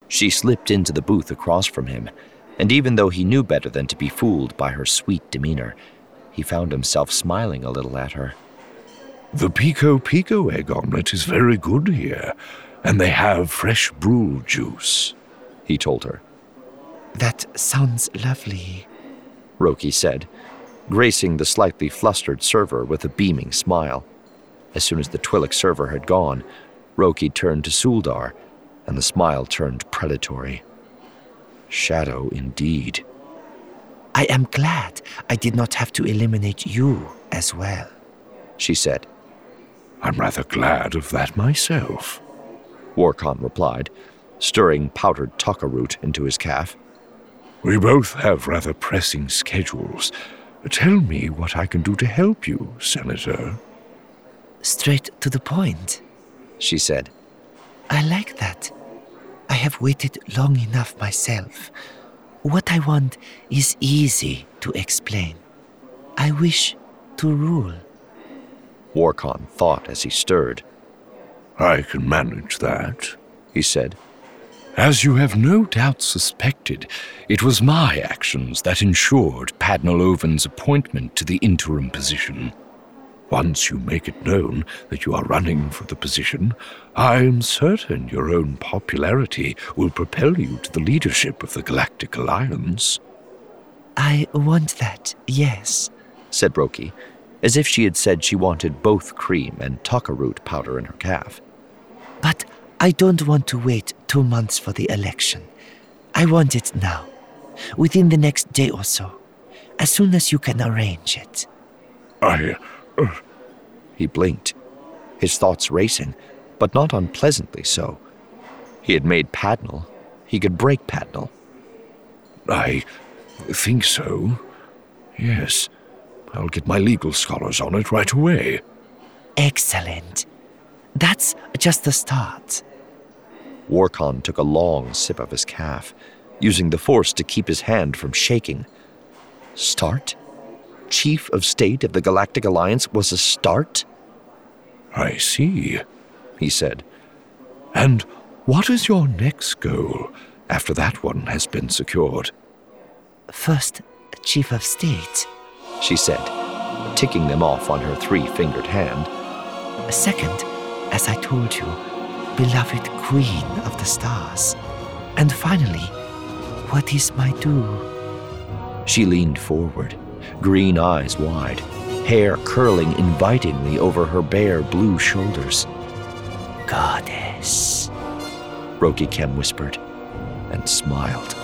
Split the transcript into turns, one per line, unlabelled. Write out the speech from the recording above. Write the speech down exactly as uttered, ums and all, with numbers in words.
She slipped into the booth across from him, and even though he knew better than to be fooled by her sweet demeanor, he found himself smiling a little at her.
"The Pico Pico egg omelet is very good here, and they have fresh brewed juice," he told her.
"That sounds lovely,"
Roki said, gracing the slightly flustered server with a beaming smile. As soon as the Twi'lek server had gone, Roki turned to Suldar, and the smile turned predatory. Shadow indeed.
"I am glad I did not have to eliminate you as well," she said.
"I'm rather glad of that myself,"
Warcon replied, stirring powdered taka root into his calf.
"We both have rather pressing schedules. Tell me what I can do to help you, Senator."
"Straight to the point," she said. "I like that. I have waited long enough myself. What I want is easy to explain. I wish to rule."
Warcon thought as he stirred.
"I can manage that,"
he said.
"As you have no doubt suspected, it was my actions that ensured Padnal Oven's appointment to the interim position. Once you make it known that you are running for the position, I am certain your own popularity will propel you to the leadership of the Galactic Alliance."
"I want that, yes,"
said Roki, as if she had said she wanted both cream and taka root powder in her calf.
"But I don't want to wait two months for the election. I want it now, within the next day or so, as soon as you can arrange it."
I... Uh...
He blinked, his thoughts racing, but not unpleasantly so. He had made Padnal. He could break Padnal.
I think so. Yes. I'll get my legal scholars on it right away.
Excellent. That's just the start.
Warcon took a long sip of his calf, using the force to keep his hand from shaking. Start? Chief of State of the Galactic Alliance was a start?
"I see," he said. "And what is your next goal after that one has been secured?"
"First, Chief of State," she said,
ticking them off on her three-fingered hand.
"Second, as I told you, beloved Queen of the Stars. And finally, what is my due?"
She leaned forward, green eyes wide, hair curling invitingly over her bare blue shoulders.
"Goddess,"
Roki Kem whispered, and smiled.